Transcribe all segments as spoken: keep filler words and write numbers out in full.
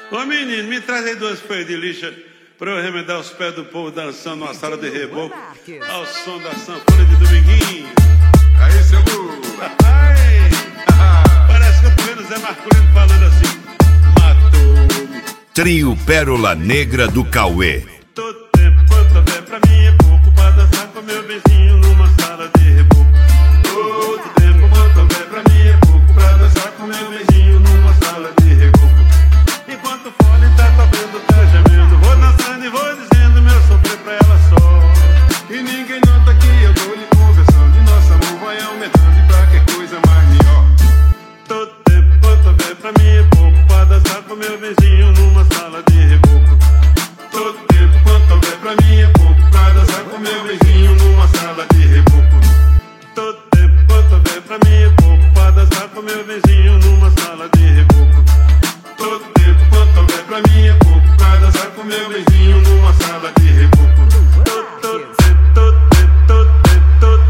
Ô menino, me traz aí duas folhas de lixa pra eu remendar os pés do povo dançando numa sala de reboco ao som da sanfona de Dominguinho. Aí, seu burro. Ai, parece que eu tô vendo o Zé Marculino falando assim: matou-me. Trio Pérola Negra do Cauê. Todo tempo quanto houver pra mim é pouco pra dançar com meu vizinho numa sala de reboco. Todo tempo quanto houver pra mim é pouco pra dançar com meu vizinho numa sala de reboco. Enquanto o fole tá tocando, tá gemendo, vou dançando e vou dizendo meu sofrer pra ela só. E ninguém nota que eu tô lhe conversando e nosso amor vai aumentando e pra que coisa mais melhor. Todo tempo quanto houver pra mim é pouco pra dançar com meu vizinho numa sala de reboco. Todo tempo quanto houver pra mim é pouco pra dançar com meu vizinho numa sala de reboco. Todo tempo quanto houver pra mim é pouco pra dançar com meu vizinho numa sala de reboco. Todo tempo quanto houver pra mim é pouco pra dançar com meu vizinho numa sala de reboco. Todo, todo tempo, todo tempo, todo tempo, todo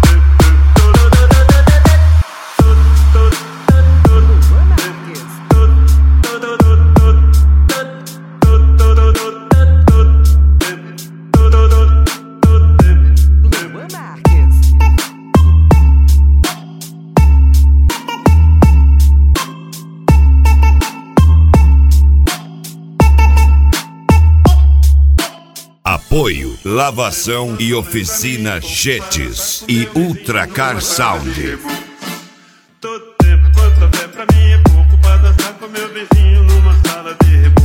Apoio, lavação e oficina Jetes e Ultracar Sound. Todo tempo quanto houver pra mim é pouco pra dançar com meu vizinho numa sala de reboco.